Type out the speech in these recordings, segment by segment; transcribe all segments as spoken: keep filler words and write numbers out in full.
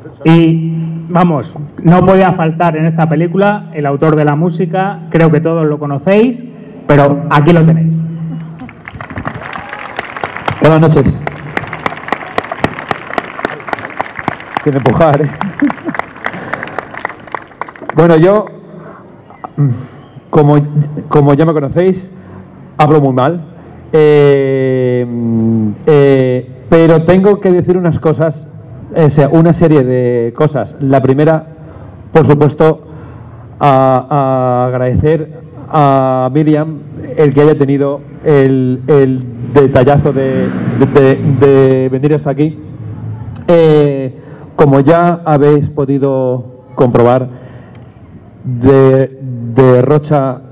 Y vamos, no podía faltar en esta película el autor de la música, creo que todos lo conocéis, pero aquí lo tenéis. Buenas noches. Sin empujar, ¿eh? Bueno, yo, como, como ya me conocéis, hablo muy mal, eh, eh, pero tengo que decir unas cosas, o sea, una serie de cosas. La primera, por supuesto, a, a agradecer a Miriam el que haya tenido el, el detallazo de, de, de, de venir hasta aquí. Eh, como ya habéis podido comprobar, de, de Rocha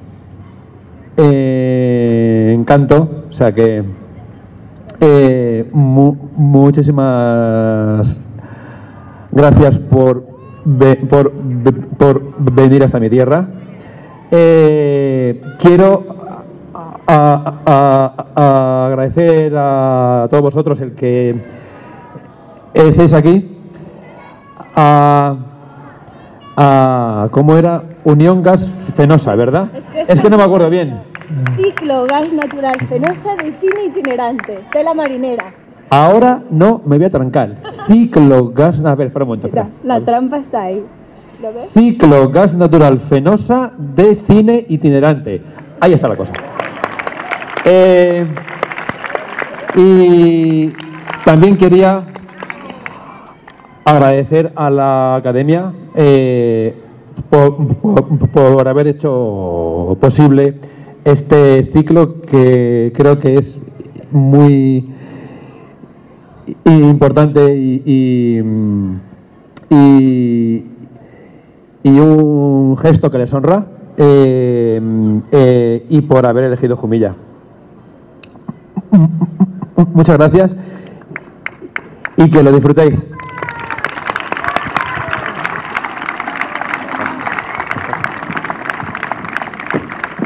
eh, encanto, o sea que eh, mu, muchísimas gracias por, ve, por, por venir hasta mi tierra. Eh, quiero a, a, a agradecer a todos vosotros el que estéis aquí. A, a, ¿cómo era? Unión Gas Fenosa, ¿verdad? Es que, es que no me acuerdo bien. Ciclo Gas Natural Fenosa de Cine Itinerante, tela marinera. Ahora no me voy a trancar. Ciclo Gas... A ver, espera un momento. Espera. La, la trampa está ahí. ¿Lo ves? Ciclo Gas Natural Fenosa de Cine Itinerante. Ahí está la cosa. Eh, y también quería agradecer a la Academia eh, por, por, por haber hecho posible este ciclo que creo que es muy importante y, y, y, y un gesto que les honra eh, eh, y por haber elegido Jumilla. Muchas gracias y que lo disfrutéis.